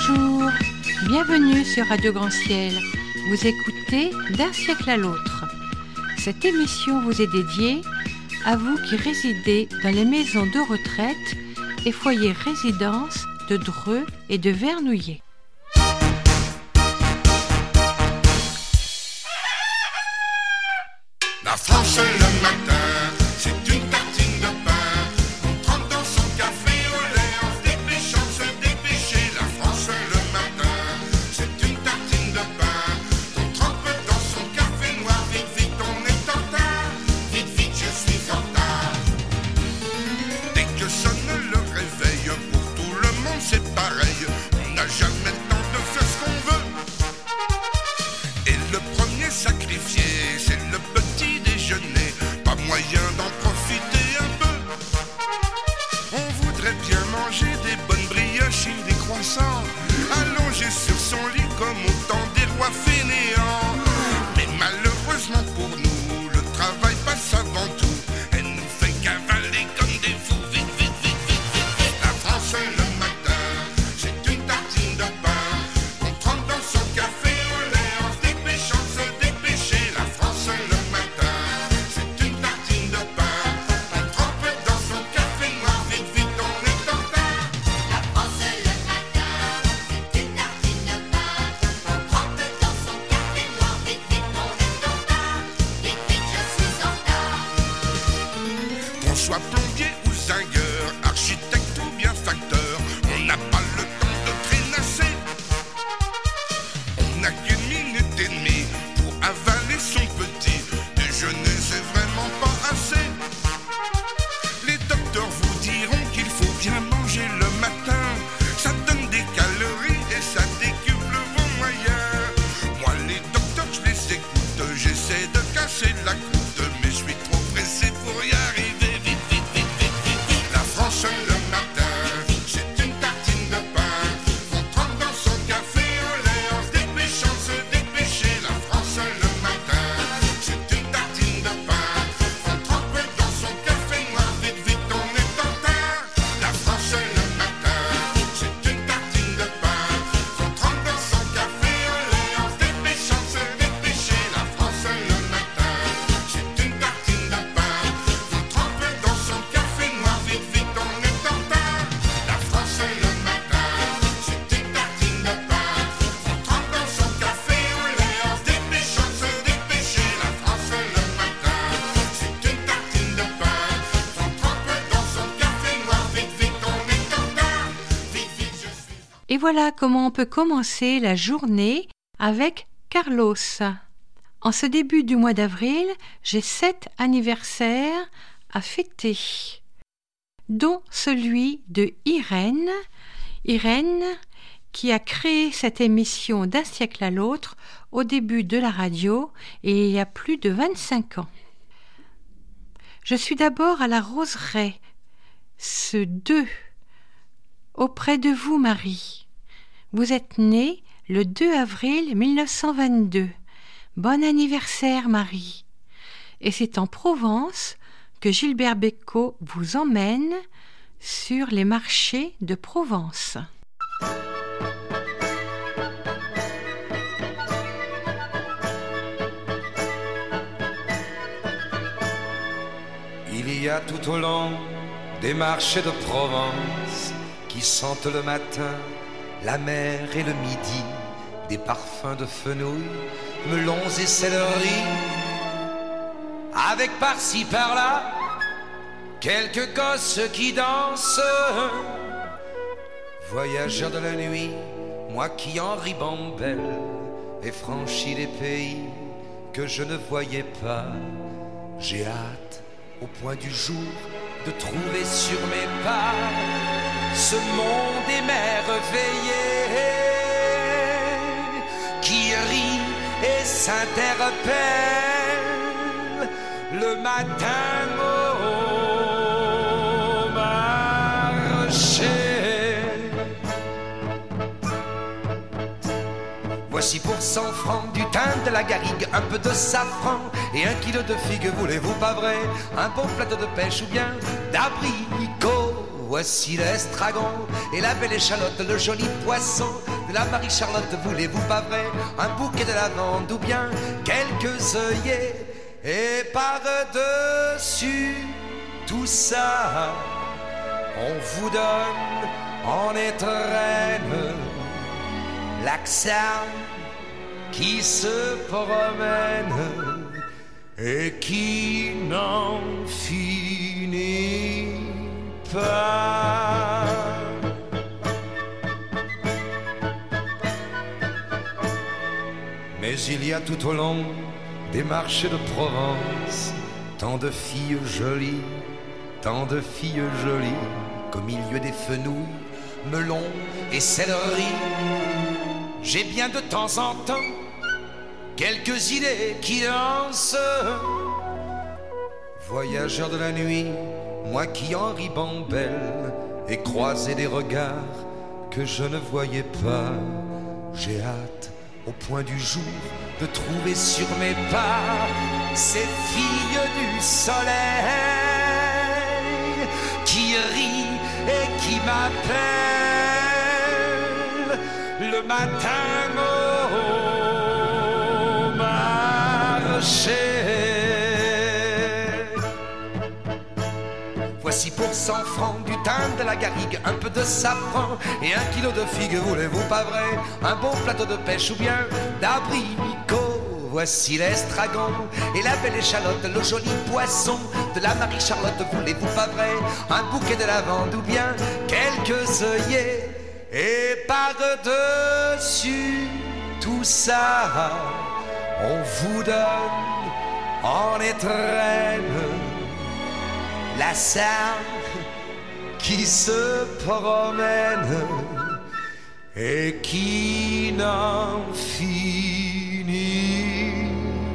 Bonjour, bienvenue sur Radio Grand Ciel. Vous écoutez D'un siècle à l'autre. Cette émission vous est dédiée à vous qui résidez dans les maisons de retraite et foyers résidence de Dreux et de Vernouillet. La France le matin, c'est une tartine de pain. On trempe dans son café au lait en se dépêchant de se dépêcher. La France le matin, c'est une tartine de pain. On trempe dans son café noir, vite vite on est en retard. Vite vite je suis en retard. Dès que sonne le réveil, pour tout le monde c'est pareil. On n'a jamais le temps de faire ce qu'on veut. Et le premier sacrifié, c'est le petit déjeuner, pas moyen d'en profiter un peu. On voudrait bien manger des bonnes brioches et des croissants, allongé sur son lit comme au temps des rois fainéants. Mais malheureusement pour nous, le travail passe avant tout. Elle nous fait cavaler comme des fous. Vite, vite, vite, vite, vite, vite. La France le matin, c'est une tartine de pain. On trempe dans son café au lait en se dépêchant de se dépêcher. La France le matin, c'est une tartine de pain. On trempe dans son café noir, vite vite on est en retard. La France le matin, c'est une tartine de pain. On trempe dans son café noir, vite vite on est en retard. Vite vite je suis en retard. Qu'on soit plombier ou zingueur, architecte ou bien facteur, on n'a pas le temps de traînasser. On n'a qu'une minute et demie pour avaler son petit déjeuner, c'est vraiment pas assez. Les docteurs vous diront qu'il faut bien manger le matin. Ça donne des calories et ça décuple vos moyens. Moi les docteurs je les écoute, j'essaie de casser la croûte, mais je suis trop pressé pour y arriver. Vite, vite, vite, vite, vite, vite. La France le matin, c'est une tartine de pain. On trempe dans son café au lait en se dépêchant de se dépêcher. La France le matin, c'est une tartine de pain. On trempe dans son café noir, vite vite on est en retard. La France le matin, c'est une tartine de pain. On trempe dans son café au lait en se dépêchant de se dépêcher. La France le matin, c'est une tartine de pain. On trempe dans son café noir, vite vite on est en retard. La France le matin, c'est une tartine de pain. On trempe dans son café au lait en se dépêchant de se dépêcher. La France le matin, c'est une tartine de pain. On trempe dans son café noir, vite vite on est en retard. Vite vite je suis en retard. Et voilà comment on peut commencer la journée avec Carlos. En ce début du mois d'avril, j'ai 7 anniversaires à fêter, dont celui de Irène. Irène qui a créé cette émission D'un siècle à l'autre au début de la radio et il y a plus de 25 ans. Je suis d'abord à la Roseraie, ce 2, auprès de vous Marie. Vous êtes née le 2 avril 1922. Bon anniversaire Marie. Et c'est en Provence que Gilbert Bécaud vous emmène sur les marchés de Provence. Il y a tout au long des marchés de Provence qui sentent le matin la mer et le midi, des parfums de fenouil, melons et céleri, avec par-ci par-là quelques gosses qui dansent. Voyageur de la nuit, moi qui en ribambelle ai franchi les pays que je ne voyais pas, j'ai hâte au point du jour de trouver sur mes pas ce monde émerveillé qui rit et s'interpelle le matin au marché. Voici pour 100 francs du thym, de la garrigue, un peu de safran et 1 kilo de figues, voulez-vous pas vrai? Un bon plateau de pêche ou bien d'abricot? voici l'estragon et la belle échalote, le joli poisson de la Marie-Charlotte. Voulez-vous pas vrai un bouquet de lavande ou bien quelques œillets? Et par-dessus tout ça, on vous donne en étrenne l'accent qui se promène et qui n'en finit pas. Mais il y a tout au long des marchés de Provence tant de filles jolies, tant de filles jolies, qu'au milieu des fenouils, melons et céleri, j'ai bien de temps en temps quelques idées qui dansent. Voyageur de la nuit, moi qui en ribambelle ai croisé des regards que je ne voyais pas, j'ai hâte au point du jour de trouver sur mes pas ces filles du soleil qui rient et qui m'appellent le matin au marché. Voici pour 100 francs du thym, de la garrigue, un peu de safran et 1 kilo de figues. Voulez-vous pas vrai un bon plateau de pêche ou bien d'abricots? Voici l'estragon et la belle échalote, le joli poisson de la Marie-Charlotte. Voulez-vous pas vrai un bouquet de lavande ou bien quelques œillets? Et par-dessus tout ça, on vous donne en étrenne la salle qui se promène et qui n'en finit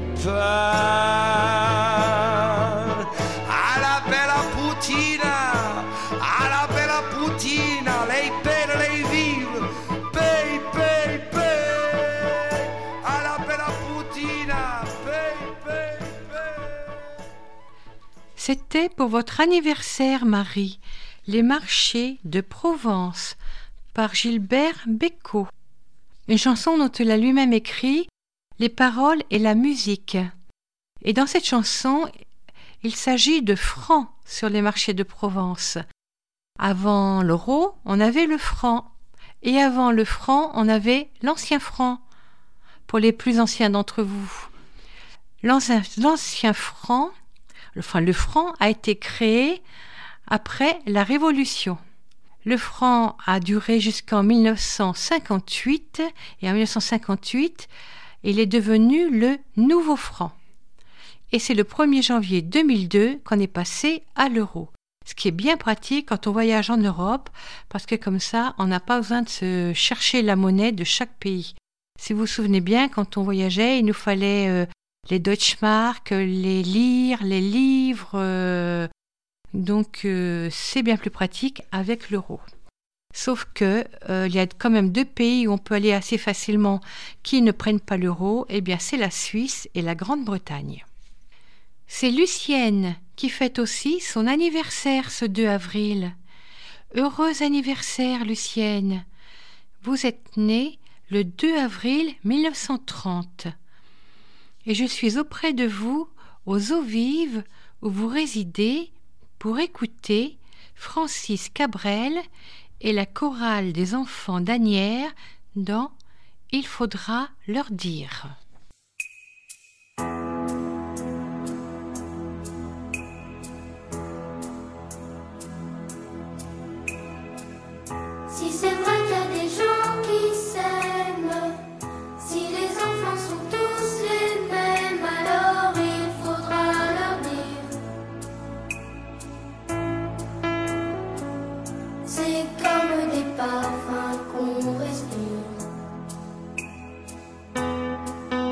pas. À la bella putina, à la bella putina, lei belle, lei vive, pay, pay, pay. À la bella putina, pay, pay, pay. C'était pour votre anniversaire, Marie, Les marchés de Provence, par Gilbert Bécaud. Une chanson dont il a lui-même écrit les paroles et la musique. Et dans cette chanson, il s'agit de francs sur les marchés de Provence. Avant l'euro, on avait le franc. Et avant le franc, on avait l'ancien franc, pour les plus anciens d'entre vous. L'ancien franc, le franc a été créé après la Révolution. Le franc a duré jusqu'en 1958 et en 1958, il est devenu le nouveau franc. Et c'est le 1er janvier 2002 qu'on est passé à l'euro. Ce qui est bien pratique quand on voyage en Europe, parce que comme ça, on n'a pas besoin de se chercher la monnaie de chaque pays. Si vous vous souvenez bien, quand on voyageait, il nous fallait les Deutschmark, les lires, les livres. Donc c'est bien plus pratique avec l'euro. Sauf que il y a quand même 2 pays où on peut aller assez facilement qui ne prennent pas l'euro, eh bien c'est la Suisse et la Grande-Bretagne. C'est Lucienne qui fête aussi son anniversaire ce 2 avril. Heureux anniversaire Lucienne. Vous êtes née le 2 avril 1930. Et je suis auprès de vous aux eaux vives où vous résidez pour écouter Francis Cabrel et la chorale des enfants d'Asnières dans « Il faudra leur dire ». Si c'est vrai qu'il y a des gens qui s'aiment, si les enfants sont tous les mêmes, alors il faudra leur dire. C'est comme des parfums qu'on respire.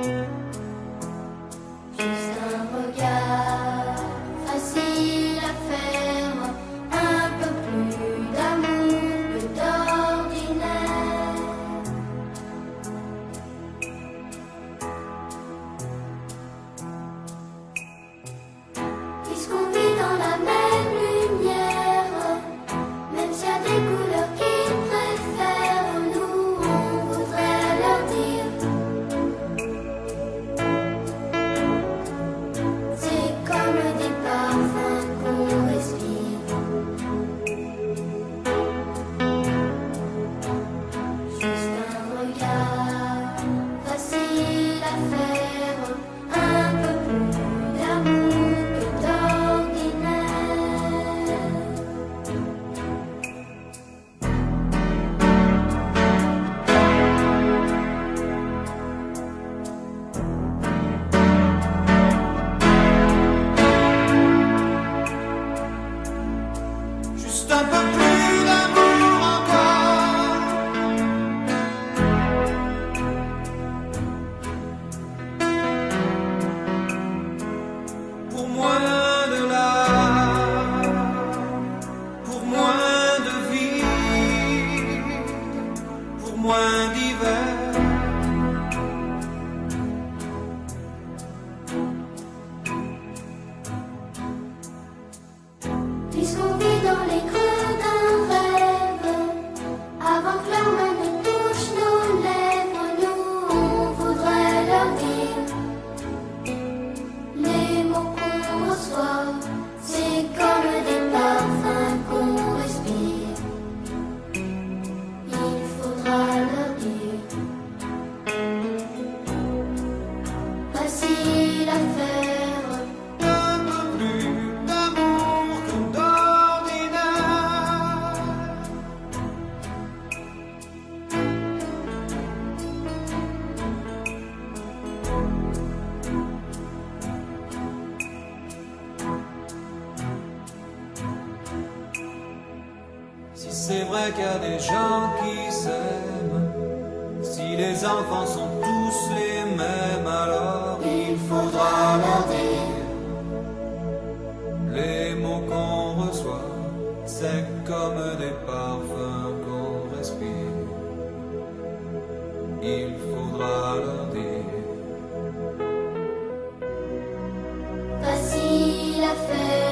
moins d'hiver. Puisqu'on vit dans les creux d'un rêve, avant que leurs mains ne touchent nos lèvres, nous on voudrait leur dire les mots qu'on reçoit, c'est comme des parfums qu'on respire. Il faudra leur dire pas facile à faire. Un peu plus d'amour que d'ordinaire. Si c'est vrai qu'il y a des gens qui s'aiment, si les enfants sont tous les mêmes, alors il faudra leur dire les mots qu'on reçoit, c'est comme des parfums qu'on respire. Il faudra leur dire Facile à faire.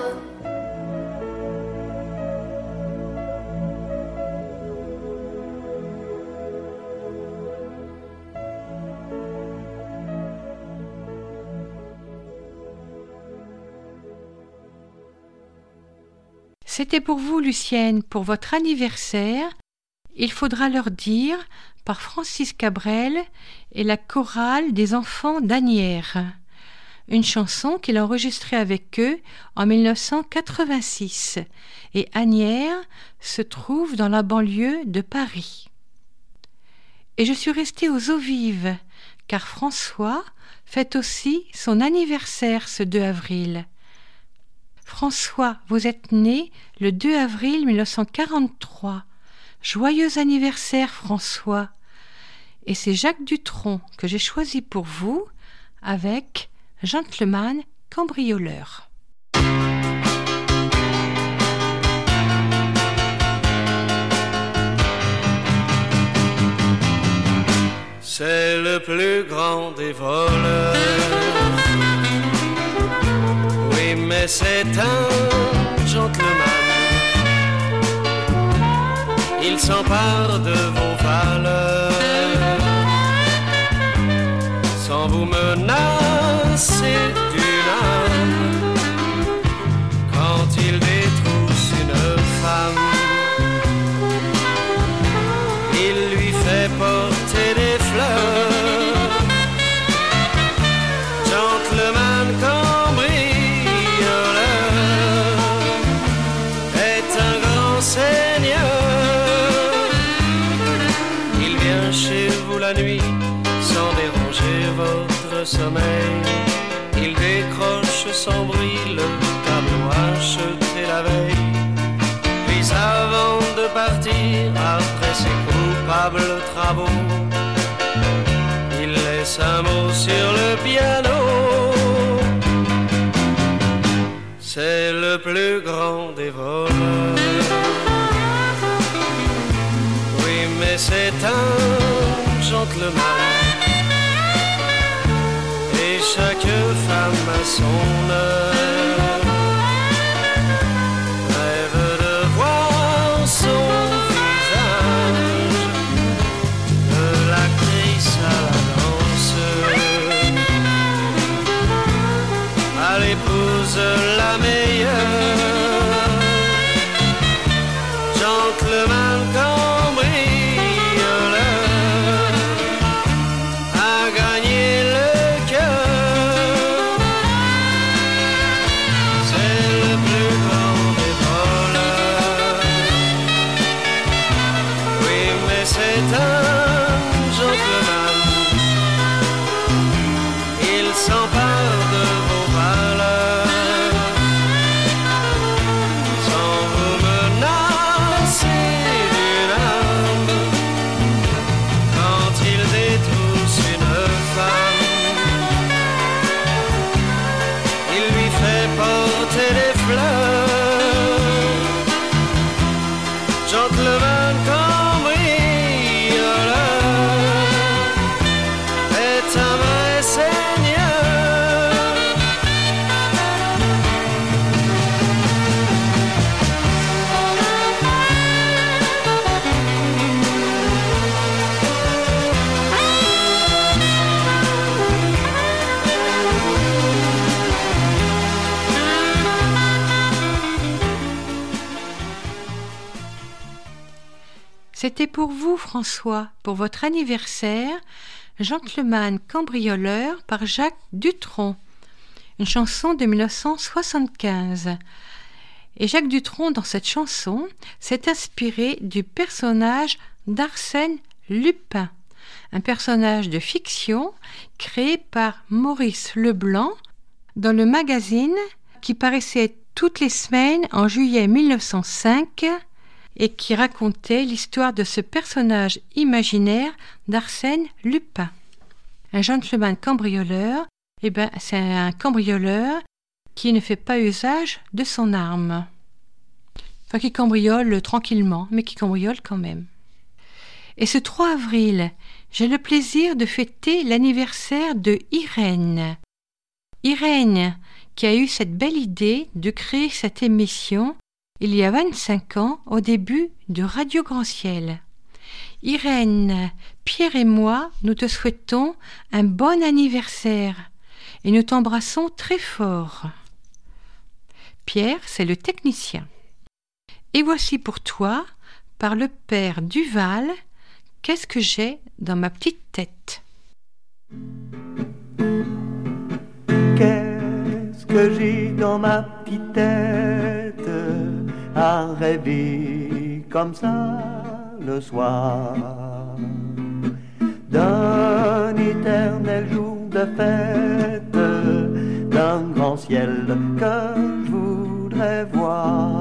C'était pour vous, Lucienne, pour votre anniversaire. Il faudra leur dire, par Francis Cabrel et la chorale des enfants d'Asnières. Une chanson qu'il a enregistrée avec eux en 1986. Et Asnières se trouve dans la banlieue de Paris. Et je suis restée aux eaux vives, car François fête aussi son anniversaire ce 2 avril. François, vous êtes né le 2 avril 1943. Joyeux anniversaire, François. Et c'est Jacques Dutronc que j'ai choisi pour vous avec Gentleman cambrioleur. C'est le plus grand des voleurs. Oui, mais c'est un gentleman. Il s'empare de vos valeurs sans vous menacer d'une arme. Quand il détrousse une femme, il lui fait porter des fleurs. Gentleman cambrioleur est un grand seigneur. Il vient chez vous la nuit sans déranger votre sommeil. Il décroche sans bruit le tableau acheté la veille. Puis avant de partir, après ses coupables travaux, il laisse un mot sur le piano. C'est le plus grand des voleurs. Oui, mais c'est un gentleman. Et chaque femme a son heure. Rêve de voir son visage, de l'actrice à la danseuse, à l'épouse la meilleure. Gentleman cambrioleur a gagné le cœur. C'est le plus grand des voleurs. Oui, mais c'est un gentleman. Il s'empare de vos valeurs sans vous menacer d'une arme. Quand il détrousse une femme, il lui fait porter des fleurs. Gentleman cambrioleur C'était pour vous, François, pour votre anniversaire, Gentleman cambrioleur par Jacques Dutronc, une chanson de 1975. Et Jacques Dutronc, dans cette chanson, s'est inspiré du personnage d'Arsène Lupin, un personnage de fiction créé par Maurice Leblanc dans le magazine qui paraissait toutes les semaines en juillet 1905 et qui racontait l'histoire de ce personnage imaginaire d'Arsène Lupin. Un gentleman cambrioleur, c'est un cambrioleur qui ne fait pas usage de son arme. Enfin, qui cambriole tranquillement, mais qui cambriole quand même. Et ce 3 avril, j'ai le plaisir de fêter l'anniversaire de Irène. Irène, qui a eu cette belle idée de créer cette émission il y a 25 ans, au début de Radio Grand Ciel. Irène, Pierre et moi, nous te souhaitons un bon anniversaire et nous t'embrassons très fort. Pierre, c'est le technicien. Et voici pour toi, par le père Duval, qu'est-ce que j'ai dans ma petite tête? Qu'est-ce que j'ai dans ma petite tête à rêver comme ça le soir d'un éternel jour de fête, d'un grand ciel que je voudrais voir.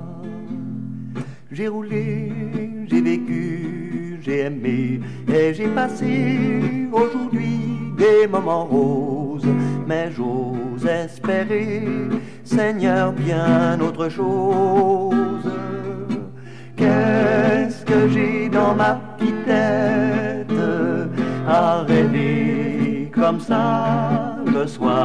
J'ai roulé, j'ai vécu, j'ai aimé et j'ai passé aujourd'hui des moments roses, mais j'ose espérer, Seigneur, bien autre chose. Qu'est-ce que j'ai dans ma petite tête à rêver comme ça le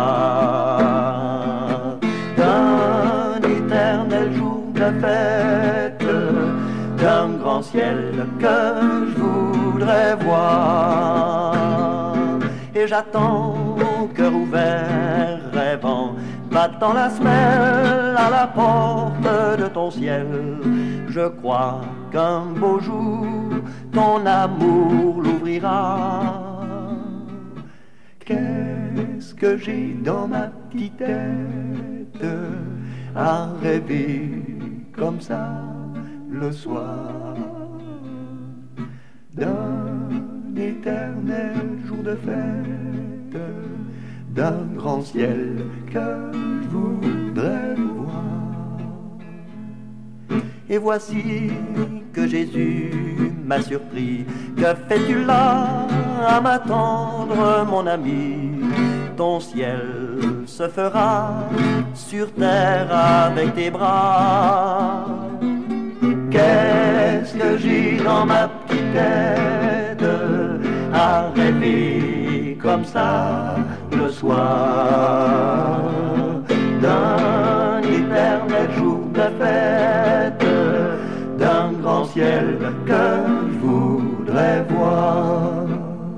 soir d'un éternel jour de fête, d'un grand ciel que je voudrais voir. Et j'attends, cœur ouvert, rêvant, battant la semelle à la porte de ton ciel. Je crois qu'un beau jour, ton amour l'ouvrira. Qu'est-ce que j'ai dans ma petite tête à rêver comme ça le soir d'un éternel jour de fête, d'un grand ciel que je voudrais voir. Et voici que Jésus m'a surpris. Que fais-tu là à m'attendre, mon ami? Ton ciel se fera sur terre avec tes bras. Qu'est-ce que j'ai dans ma petite tête à rêver comme ça le soir d'un éternel jour de fête, d'un grand ciel que je voudrais voir.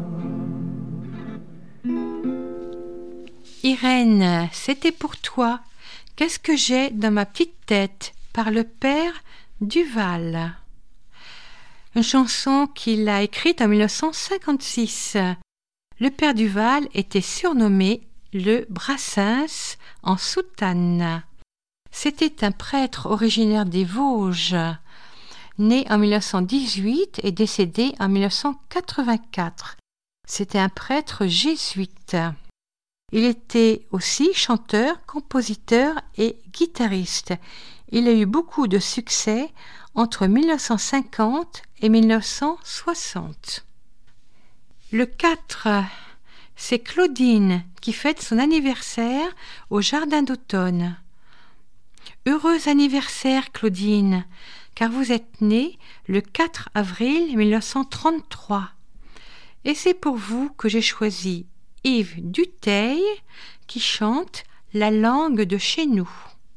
Irène, c'était pour toi. Qu'est-ce que j'ai dans ma petite tête par le père Duval. Une chanson qu'il a écrite en 1956. Le père Duval était surnommé le Brassens en soutane. C'était un prêtre originaire des Vosges, né en 1918 et décédé en 1984. C'était un prêtre jésuite. Il était aussi chanteur, compositeur et guitariste. Il a eu beaucoup de succès entre 1950 et 1960. Le 4, c'est Claudine qui fête son anniversaire au Jardin d'automne. Heureux anniversaire, Claudine, car vous êtes née le 4 avril 1933. Et c'est pour vous que j'ai choisi Yves Duteil qui chante La langue de chez nous.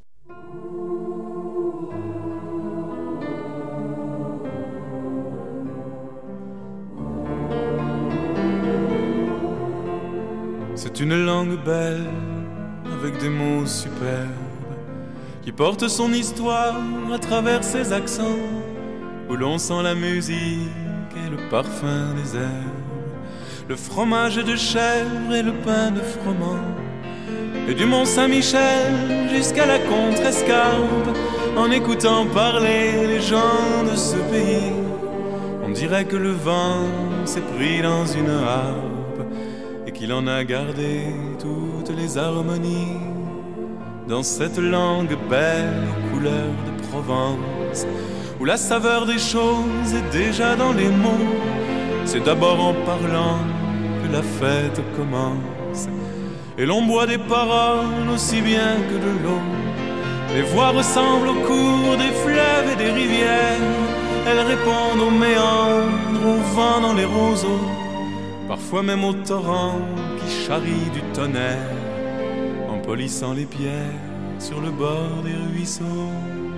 C'est une langue belle, avec des mots superbes, qui porte son histoire à travers ses accents, où l'on sent la musique et le parfum des herbes, le fromage de chèvre et le pain de froment, et du Mont Saint-Michel jusqu'à la Contrescarpe, en écoutant parler les gens de ce pays, on dirait que le vent s'est pris dans une harpe et qu'il en a gardé toutes les harmonies. Dans cette langue belle aux couleurs de Provence, où la saveur des choses est déjà dans les mots, c'est d'abord en parlant que la fête commence. Et l'on boit des paroles aussi bien que de l'eau. Les voix ressemblent au cours des fleuves et des rivières. Elles répondent aux méandres, au vent dans les roseaux, parfois même au torrent qui charrie du tonnerre, en polissant les pierres sur le bord des ruisseaux.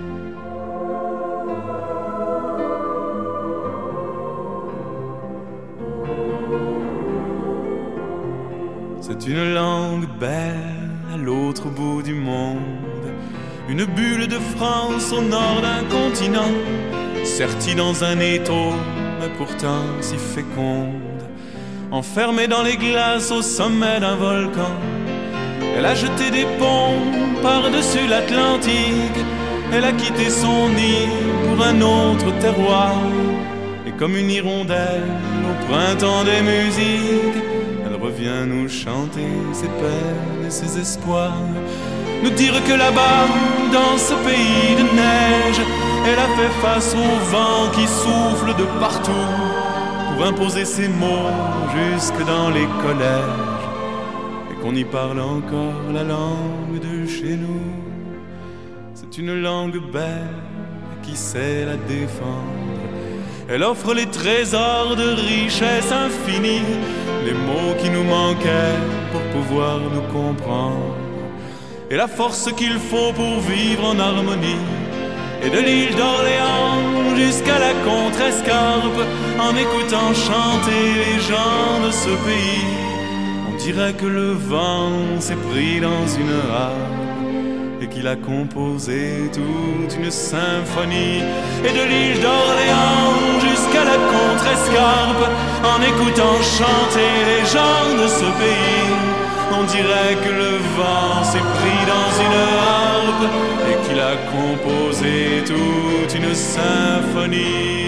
C'est une langue belle à l'autre bout du monde, une bulle de France au nord d'un continent, sertie dans un étau, mais pourtant si féconde. Enfermée dans les glaces au sommet d'un volcan, elle a jeté des ponts par-dessus l'Atlantique. Elle a quitté son nid pour un autre terroir, et comme une hirondelle au printemps des musiques, elle revient nous chanter ses peines et ses espoirs, nous dire que là-bas, dans ce pays de neige, elle a fait face au vent qui souffle de partout pour imposer ses mots jusque dans les collèges, et qu'on y parle encore la langue de chez nous. C'est une langue belle qui sait la défendre. Elle offre les trésors de richesse infinie, les mots qui nous manquaient pour pouvoir nous comprendre, et la force qu'il faut pour vivre en harmonie. Et de l'île d'Orléans jusqu'à la Contrescarpe, en écoutant chanter les gens de ce pays, on dirait que le vent s'est pris dans une harpe et qu'il a composé toute une symphonie. Et de l'île d'Orléans jusqu'à la Contrescarpe, en écoutant chanter les gens de ce pays, on dirait que le vent s'est pris dans une harpe et qu'il a composé toute une symphonie.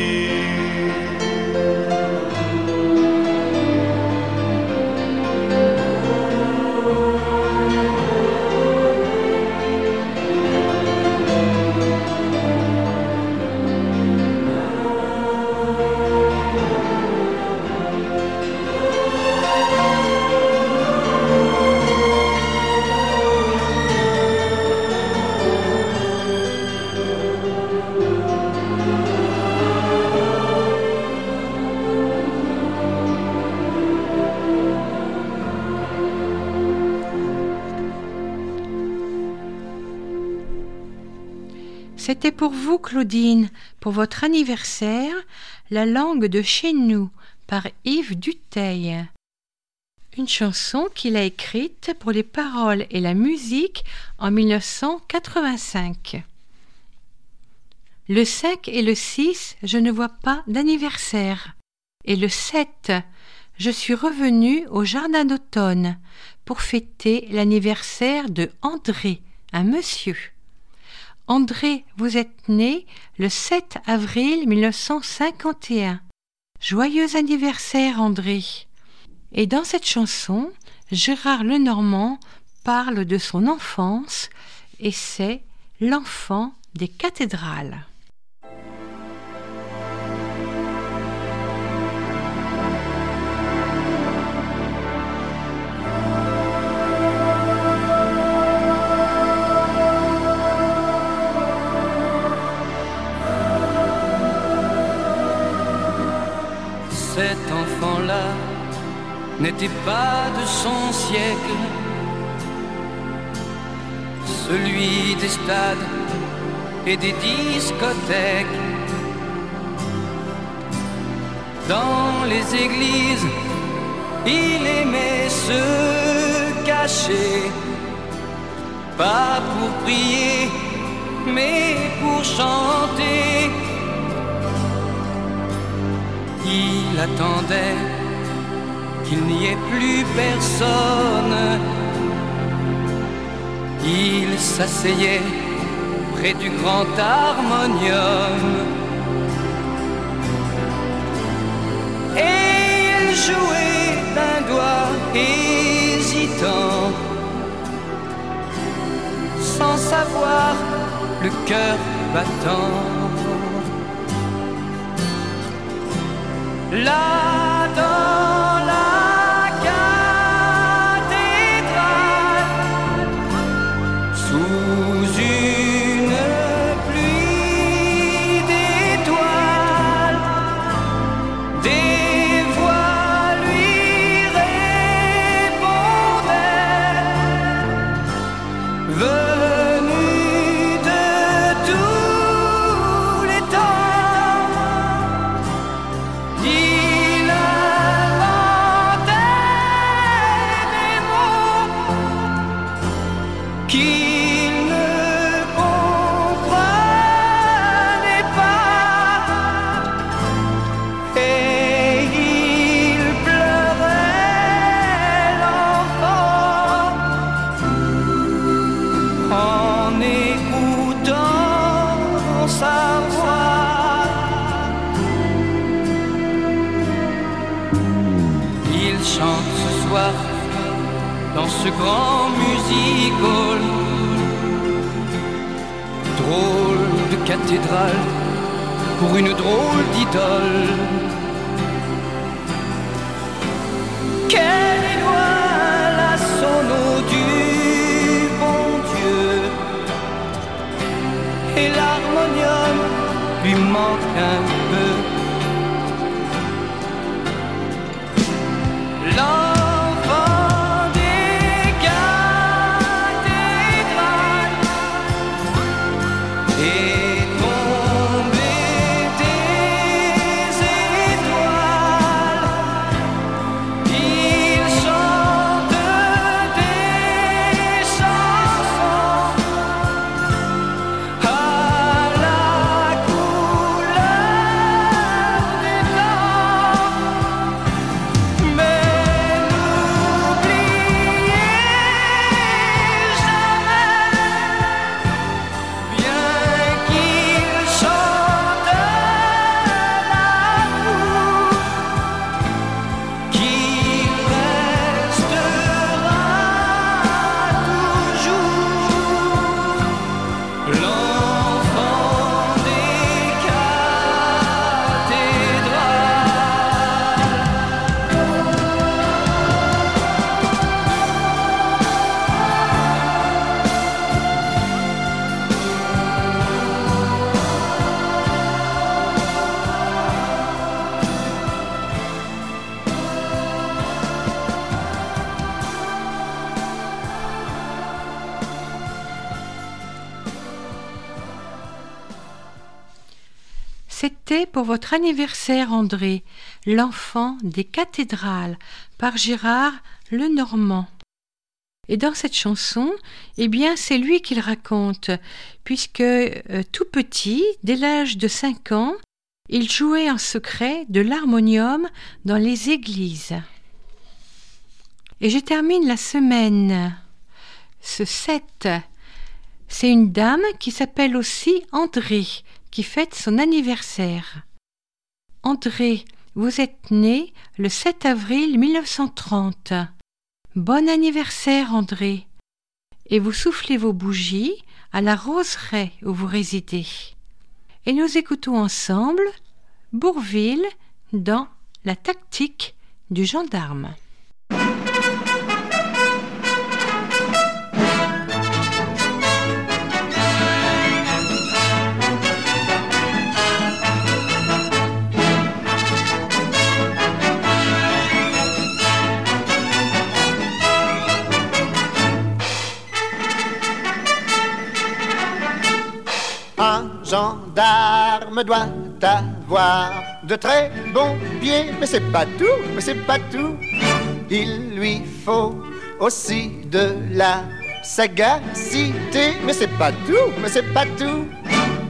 C'était pour vous, Claudine, pour votre anniversaire, La langue de chez nous, par Yves Dutheil. Une chanson qu'il a écrite pour les paroles et la musique en 1985. Le 5 et le 6, je ne vois pas d'anniversaire. Et le 7, je suis revenue au jardin d'automne pour fêter l'anniversaire de André, un monsieur. André, vous êtes né le 7 avril 1951. Joyeux anniversaire, André. Et dans cette chanson, Gérard Lenormand parle de son enfance et c'est l'enfant des cathédrales. Cet enfant-là n'était pas de son siècle, celui des stades et des discothèques. Dans les églises, il aimait se cacher, pas pour prier, mais pour chanter. Il attendait qu'il n'y ait plus personne. Il s'asseyait près du grand harmonium et il jouait d'un doigt hésitant, sans savoir le cœur battant. Là dans la cathédrale, sous une pluie d'étoiles, des voix lui répondaient, venues de tous les temps. Il inventait des mots qu'il ne comprenait pas, et il pleurait l'enfant en écoutant sa voix. Il chante ce soir dans ce grand music hall, drôle de cathédrale pour une drôle d'idole. Quelle est loin la sono du bon Dieu, et l'harmonium lui manque un peu. L'enfant des cathédrales est tombé des étoiles. Il chante des chansons à la couleur des temps. Mais n'oubliez jamais, bien qu'il chante l'amour, qu'il restera toujours l'enfant des C'était pour votre anniversaire, André, l'enfant des cathédrales, par Gérard Lenormand. Et dans cette chanson, eh bien, c'est lui qui le raconte, puisque tout petit, dès l'âge de 5 ans, il jouait en secret de l'harmonium dans les églises. Et je termine la semaine. Ce 7, c'est une dame qui s'appelle aussi André, qui fête son anniversaire. André, vous êtes né le 7 avril 1930. Bon anniversaire, André. Et vous soufflez vos bougies à la roseraie où vous résidez. Et nous écoutons ensemble Bourvil dans La tactique du gendarme. Un gendarme doit avoir de très bons pieds, mais c'est pas tout, mais c'est pas tout. Il lui faut aussi de la sagacité, mais c'est pas tout, mais c'est pas tout.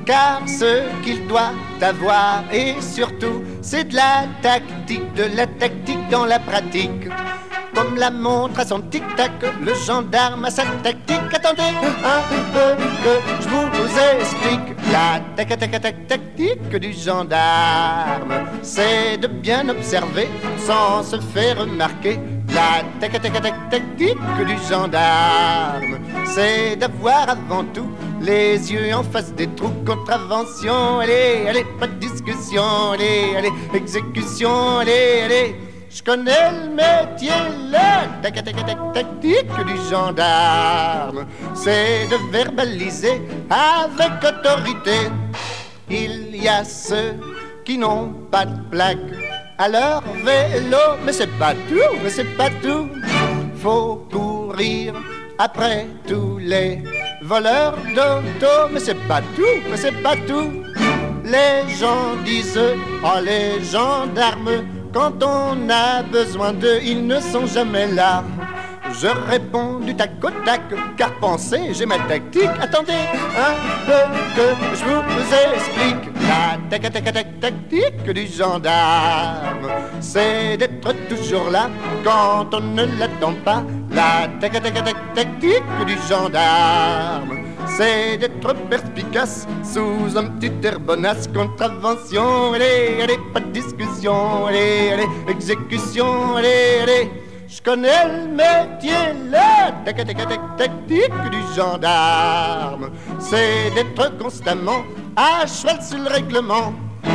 car ce qu'il doit avoir, et surtout, c'est de la tactique dans la pratique. Comme la montre à son tic-tac, le gendarme a sa tactique. Attendez un peu que je vous explique. La tactique du gendarme, c'est de bien observer sans se faire remarquer. La tactique du gendarme, c'est d'avoir avant tout les yeux en face des trous. Contravention, allez, pas de discussion, allez, exécution, allez. Je connais le métier, la tactique du gendarme, c'est de verbaliser avec autorité. Il y a ceux qui n'ont pas de plaque à leur vélo, mais c'est pas tout, faut courir après tous les voleurs d'auto, mais c'est pas tout. Les gens disent, oh les gendarmes, quand on a besoin d'eux, ils ne sont jamais là. Je réponds du tac au tac, car pensez, j'ai ma tactique. Attendez un peu que je vous explique. La tactique du gendarme, c'est d'être toujours là quand on ne l'attend pas. La tactique du gendarme, c'est d'être perspicace sous un petit air bonasse. Contravention, allez, pas de discussion, allez, exécution, allez. Je connais le métier, la tactique du gendarme, c'est d'être constamment à cheval sur le règlement.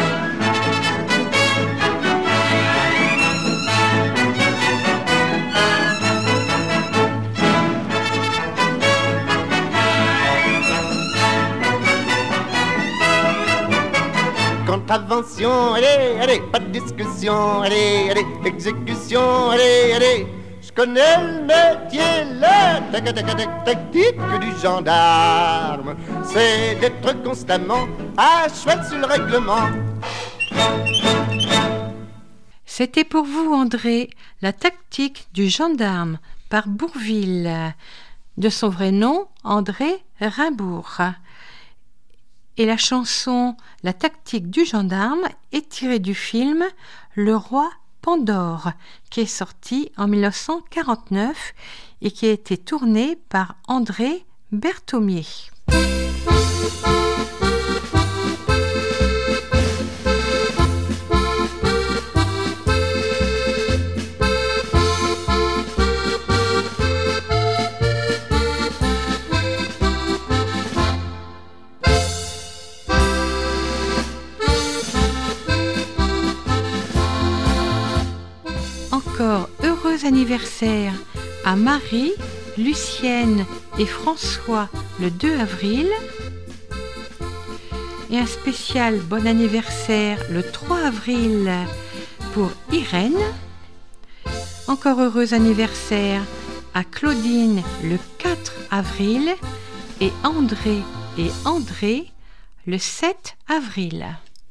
Contravention, allez, pas de discussion, allez, exécution, allez. Je connais le métier, la tactique du gendarme, c'est d'être constamment à cheval sur le règlement. C'était pour vous, André, la tactique du gendarme par Bourvil, de son vrai nom, André Rimbourg. Et la chanson La tactique du gendarme est tirée du film Le roi Pandore, qui est sorti en 1949 et qui a été tourné par André Berthomier. Encore heureux anniversaire à Marie, Lucienne et François le 2 avril. Et un spécial bon anniversaire le 3 avril pour Irène. Encore heureux anniversaire à Claudine le 4 avril et André le 7 avril.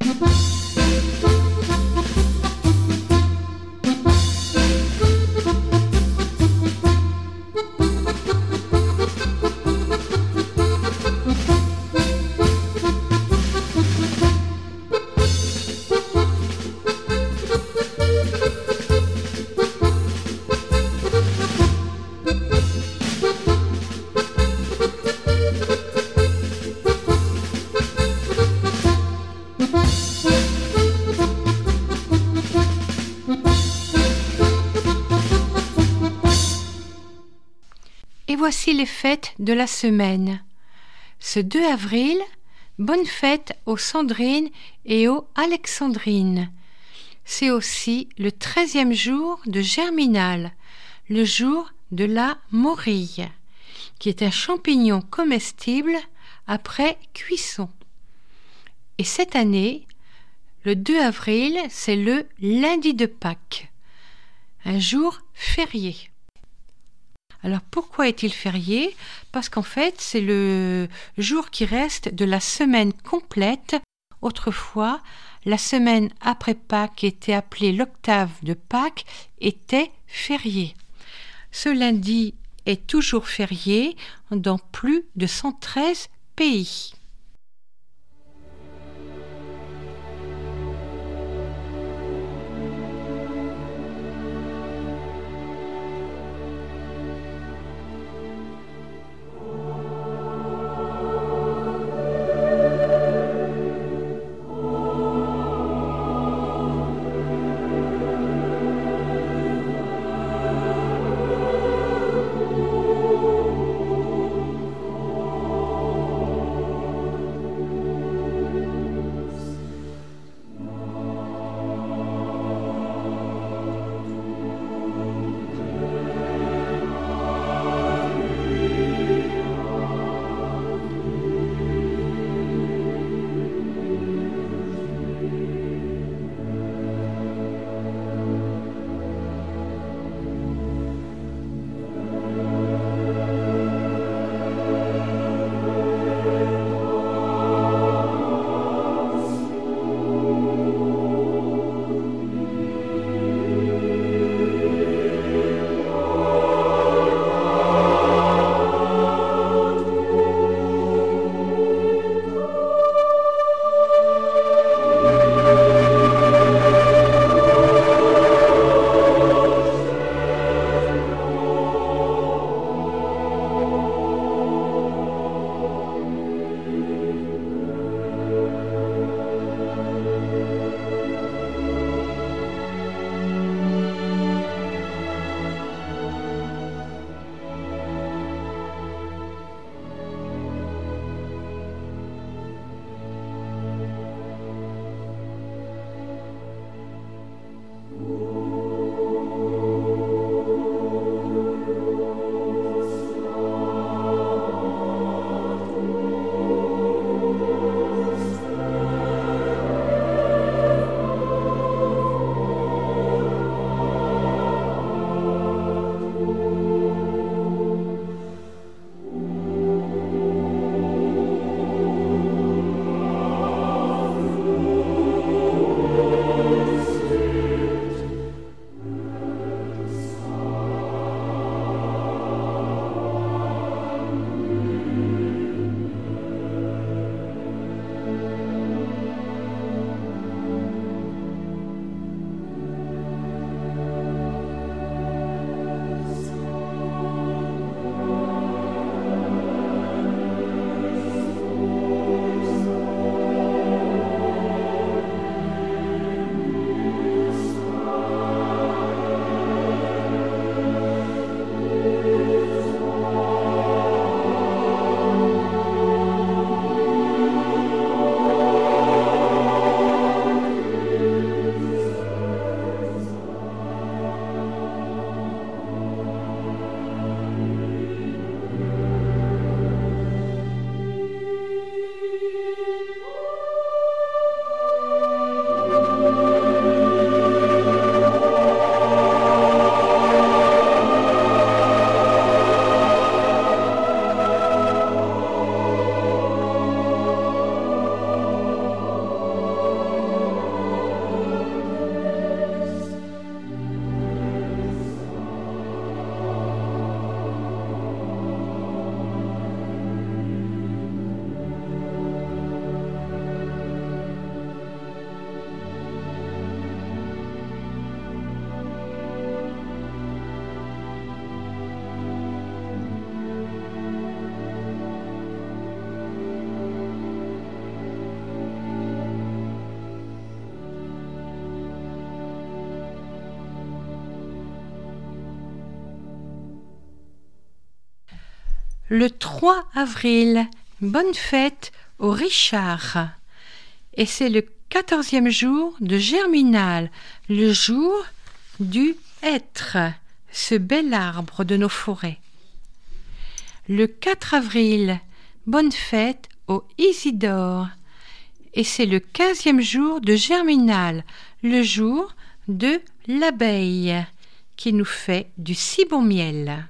Et voici les fêtes de la semaine. Ce 2 avril, bonne fête aux Sandrines et aux Alexandrines. C'est aussi le 13e jour de Germinal, le jour de la morille, qui est un champignon comestible après cuisson. Et cette année, le 2 avril, c'est le lundi de Pâques, un jour férié. Alors pourquoi est-il férié ? Parce qu'en fait, c'est le jour qui reste de la semaine complète. Autrefois, la semaine après Pâques, qui était appelée l'octave de Pâques, était fériée. Ce lundi est toujours férié dans plus de 113 pays. Le 3 avril, bonne fête au Richard. Et c'est le 14e jour de Germinal, le jour du hêtre, ce bel arbre de nos forêts. Le 4 avril, bonne fête au Isidore. Et c'est le 15e jour de Germinal, le jour de l'abeille, qui nous fait du si bon miel.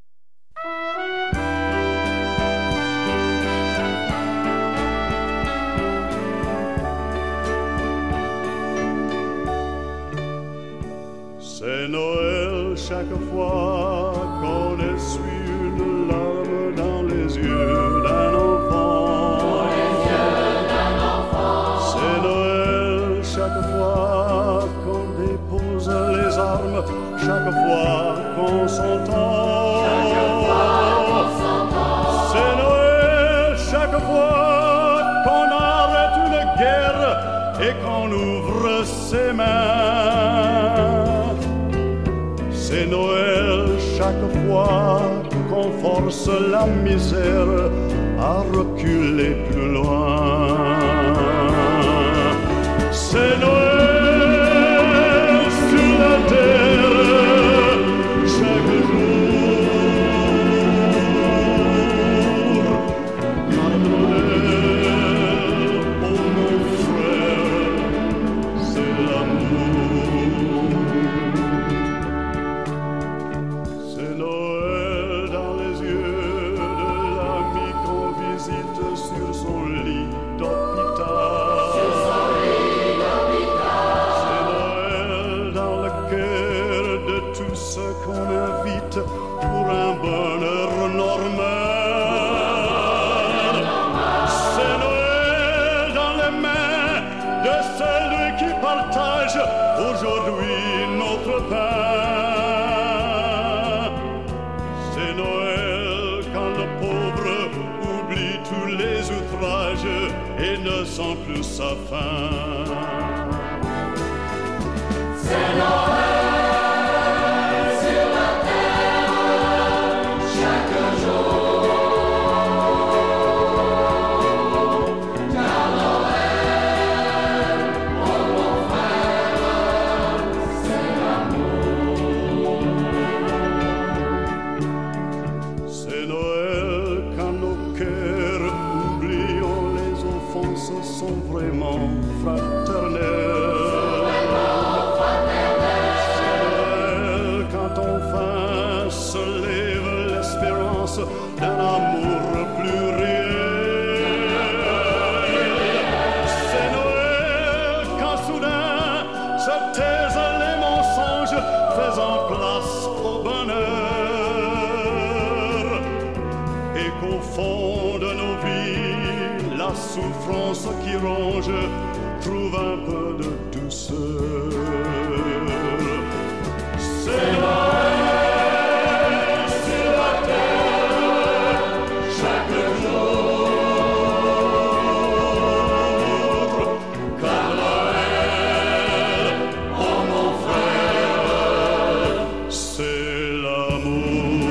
C'est Noël chaque fois qu'on essuie une larme dans les yeux d'un enfant. C'est Noël chaque fois qu'on dépose les armes, chaque fois qu'on s'entend. C'est Noël chaque fois qu'on arrête une guerre et qu'on ouvre ses mains. C'est Noël chaque fois qu'on force la misère à reculer plus loin. C'est Noël sur la terre chaque jour. Car Noël, oh mon frère, c'est l'amour. C'est Noël dans les yeux de l'ami qu'on visite sur son lit d'hôpital. C'est Noël dans le cœur de tous ceux qu'on invite pour un bonheur normal. C'est Noël dans les mains de celui qui partage aujourd'hui notre pain. C'est Noël quand le pauvre oublie tous les outrages et ne sent plus sa faim. C'est Noël sur la terre chaque jour. Car Noël, oh mon frère, c'est l'amour. C'est Noël quand nos cœurs oubliant les offenses sont vraiment fraternels. C'est Noël quand enfin se lève l'espérance d'un amour plus réel. C'est Noël quand soudain se taisent les mensonges faisant place au bonheur. Et qu'au fond de nos vies, la souffrance qui ronge trouve un peu de douceur. C'est Noël sur la terre chaque jour. Car Noël, oh mon frère, c'est l'amour.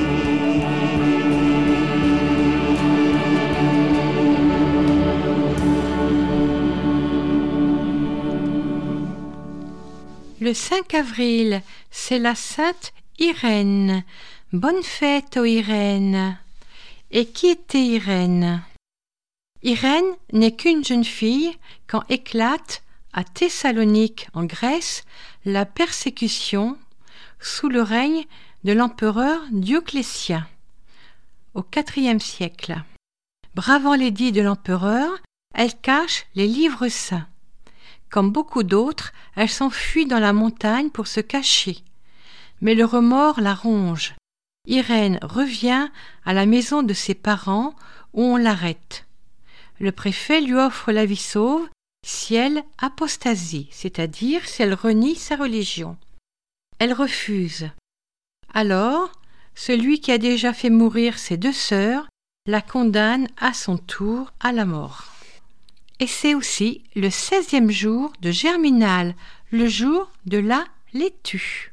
Le 5 avril, c'est la Sainte Irène. Bonne fête aux Irènes. Et qui était Irène? Irène n'est qu'une jeune fille quand éclate à Thessalonique, en Grèce, la persécution sous le règne de l'empereur Dioclétien au IVe siècle. Bravant l'édit de l'empereur, elle cache les livres saints. Comme beaucoup d'autres, elle s'enfuit dans la montagne pour se cacher. Mais le remords la ronge. Irène revient à la maison de ses parents où on l'arrête. Le préfet lui offre la vie sauve si elle apostasie, c'est-à-dire si elle renie sa religion. Elle refuse. Alors, celui qui a déjà fait mourir ses deux sœurs la condamne à son tour à la mort. Et c'est aussi le 16e jour de Germinal, le jour de la laitue.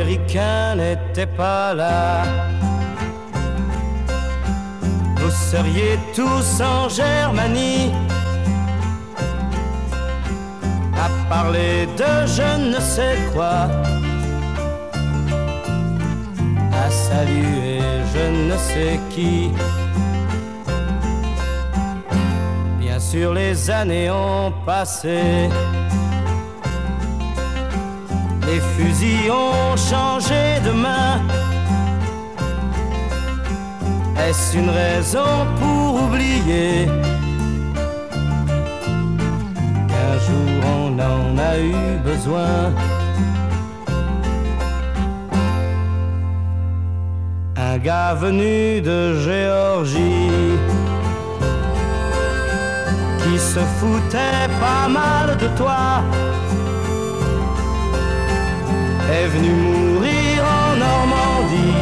ricains n'étaient pas là, vous seriez tous en Germanie à parler de je ne sais quoi, à saluer je ne sais qui. Bien sûr les années ont passé, les fusils ont changé de main. Est-ce une raison pour oublier qu'un jour on en a eu besoin? Un gars venu de Géorgie qui se foutait pas mal de toi est venu mourir en Normandie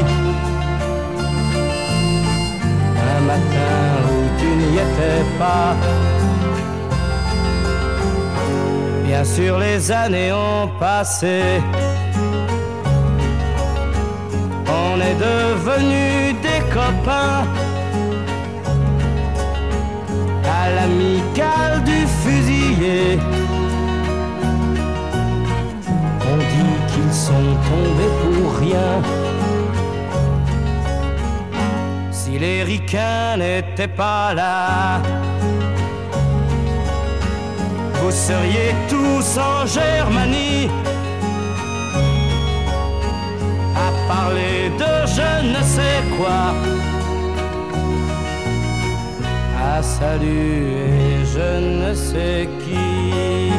un matin où tu n'y étais pas. Bien sûr les années ont passé, on est devenus des copains à l'amicale du fusillé. On dit qu'ils sont tombés pour rien. Si les ricains n'étaient pas là, vous seriez tous en Germanie à parler de je ne sais quoi, à saluer je ne sais qui.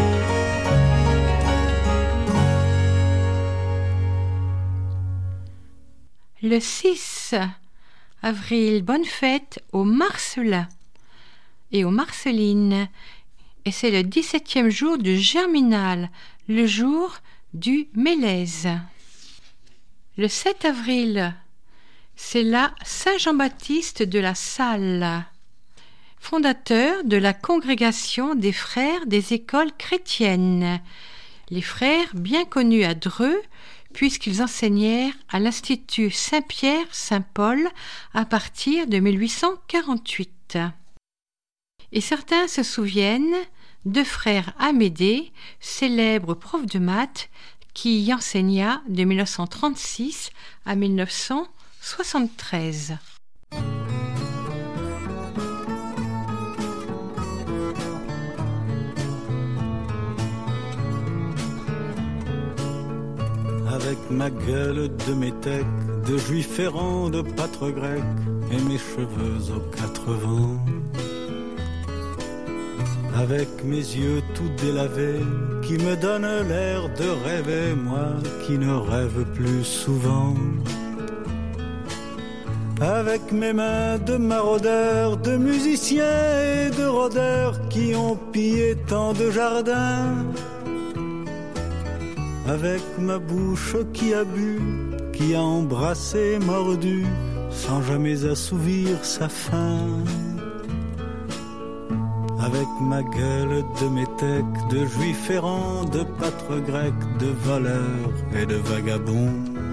Le 6 avril, bonne fête aux Marcelins et aux Marcelines. Et c'est le 17e jour du Germinal, le jour du Mélèze. Le 7 avril, c'est la Saint-Jean-Baptiste de la Salle, fondateur de la congrégation des frères des écoles chrétiennes. Les frères bien connus à Dreux, puisqu'ils enseignèrent à l'Institut Saint-Pierre-Saint-Paul à partir de 1848. Et certains se souviennent de frère Amédée, célèbre prof de maths, qui y enseigna de 1936 à 1973. Avec ma gueule de métèque, de juif errant, de pâtre grec, et mes cheveux aux 4 vents. Avec mes yeux tout délavés, qui me donnent l'air de rêver, moi qui ne rêve plus souvent. Avec mes mains de maraudeurs, de musiciens et de rôdeurs, qui ont pillé tant de jardins. Avec ma bouche qui a bu, qui a embrassé, mordu, sans jamais assouvir sa faim. Avec ma gueule de métèque, de juif errant, de pâtre grec, de voleur et de vagabond.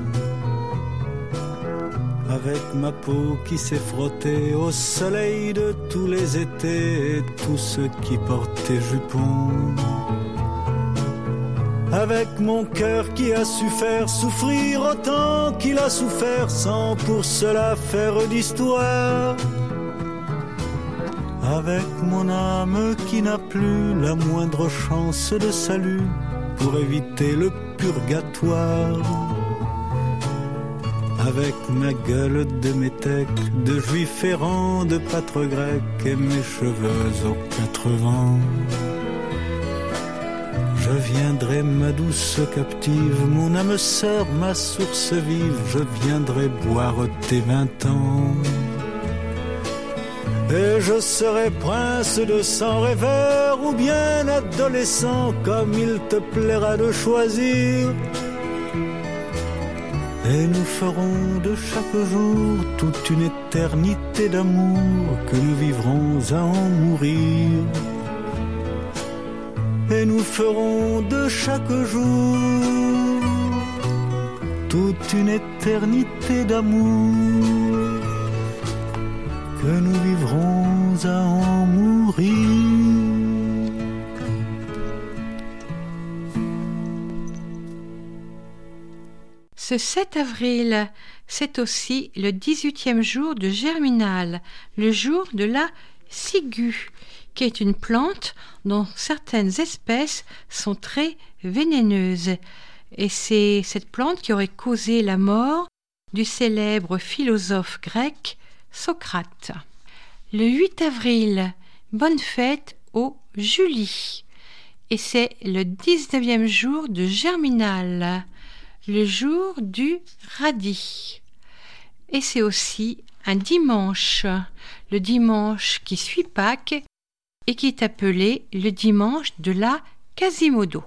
Avec ma peau qui s'est frottée au soleil de tous les étés et tous ceux qui portaient jupons. Avec mon cœur qui a su faire souffrir autant qu'il a souffert sans pour cela faire d'histoire. Avec mon âme qui n'a plus la moindre chance de salut pour éviter le purgatoire. Avec ma gueule de métèque, de juif errant, de pâtre grec et mes cheveux aux 4 vents. Je viendrai ma douce captive, mon âme sœur, ma source vive, je viendrai boire tes 20 ans. Et je serai prince de sang rêveur ou bien adolescent, comme il te plaira de choisir. Et nous ferons de chaque jour toute une éternité d'amour que nous vivrons à en mourir. Et nous ferons de chaque jour toute une éternité d'amour que nous vivrons à en mourir. Ce 7 avril, c'est aussi le 18e jour de Germinal, le jour de la ciguë, qui est une plante dont certaines espèces sont très vénéneuses. Et c'est cette plante qui aurait causé la mort du célèbre philosophe grec Socrate. Le 8 avril, bonne fête aux Julie. Et c'est le 19e jour de Germinal, le jour du radis. Et c'est aussi un dimanche, le dimanche qui suit Pâques et qui est appelé le dimanche de la Quasimodo.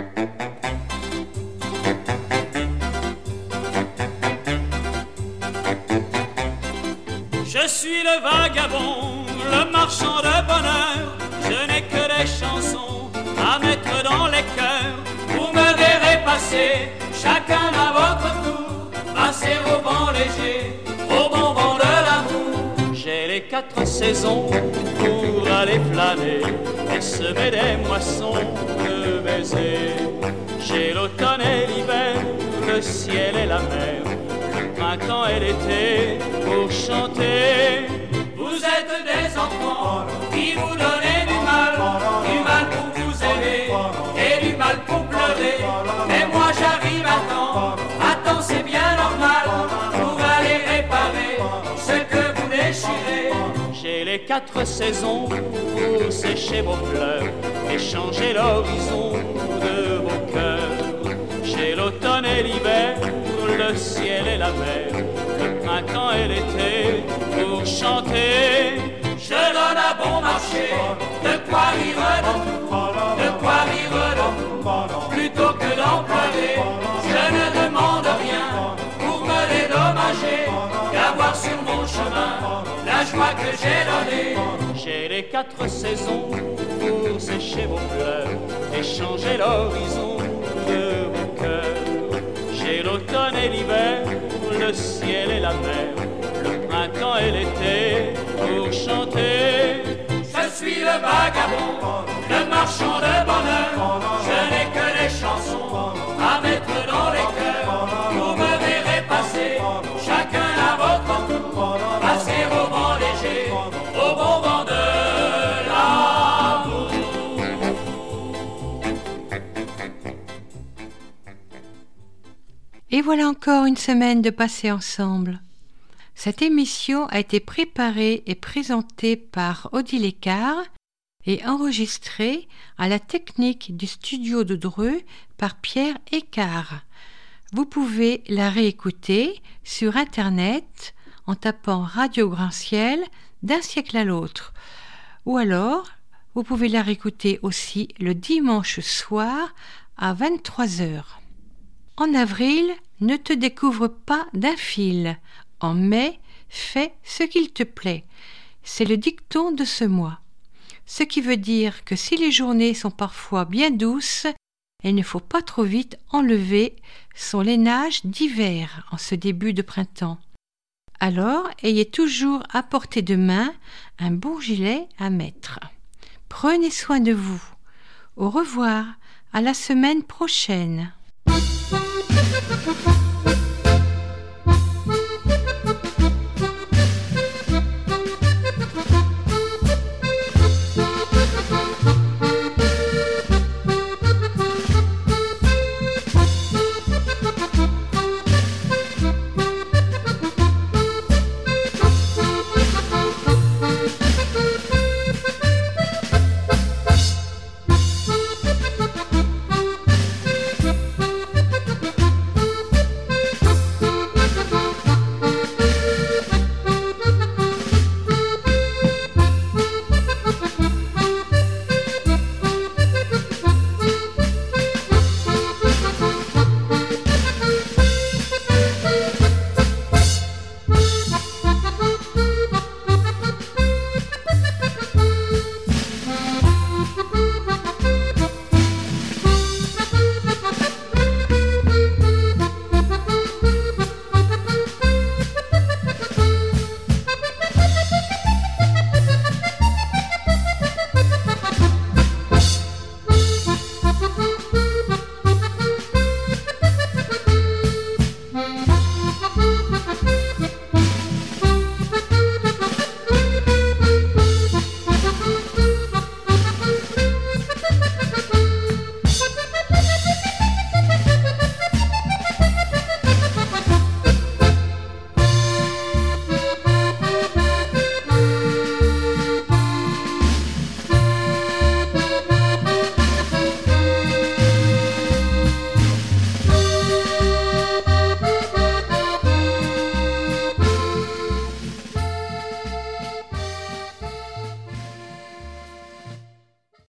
Je suis le vagabond, le marchand de bonheur. Je n'ai que des chansons à mettre dans les cœurs. Vous me verrez passer, chacun à votre tour, passer au vent léger, au bon vent de l'amour. J'ai les 4 saisons pour aller flâner et semer des moissons de baisers. J'ai l'automne et l'hiver, le ciel et la mer, le printemps et l'été pour chanter. Vous êtes des enfants qui vous donnez du mal pour vous aimer et du mal pour pleurer. Mais moi j'arrive à temps c'est bien normal pour aller réparer ce que vous déchirez. J'ai les 4 saisons pour sécher vos pleurs et changer l'horizon de vos cœurs. J'ai l'automne et l'hiver, le ciel et la mer, le printemps et l'été pour chanter. Je donne à bon marché de quoi rire dans tout, de quoi rire dans tout, plutôt que d'en pleurer. Je ne demande rien pour me dédommager, d'avoir sur mon chemin la joie que j'ai donnée. J'ai les 4 saisons pour sécher vos pleurs et changer l'horizon de vos cœurs. J'ai l'automne et l'hiver, le ciel et la mer, le printemps et l'été pour chanter. Je suis le vagabond, le marchand de bonheur. Je n'ai que les chansons à mettre dans les cœurs. Vous me verrez passer, chacun à votre tour, passer au vent léger, au bon vent de l'amour. Et voilà encore une semaine de passée ensemble. Cette émission a été préparée et présentée par Odile Écart et enregistrée à la technique du studio de Dreux par Pierre Écart. Vous pouvez la réécouter sur Internet en tapant Radio Grand Ciel d'un siècle à l'autre. Ou alors, vous pouvez la réécouter aussi le dimanche soir à 23h. En avril, ne te découvre pas d'un fil. En mai, fais ce qu'il te plaît. C'est le dicton de ce mois. Ce qui veut dire que si les journées sont parfois bien douces, il ne faut pas trop vite enlever son lainage d'hiver en ce début de printemps. Alors, ayez toujours à portée de main un bon gilet à mettre. Prenez soin de vous. Au revoir, à la semaine prochaine.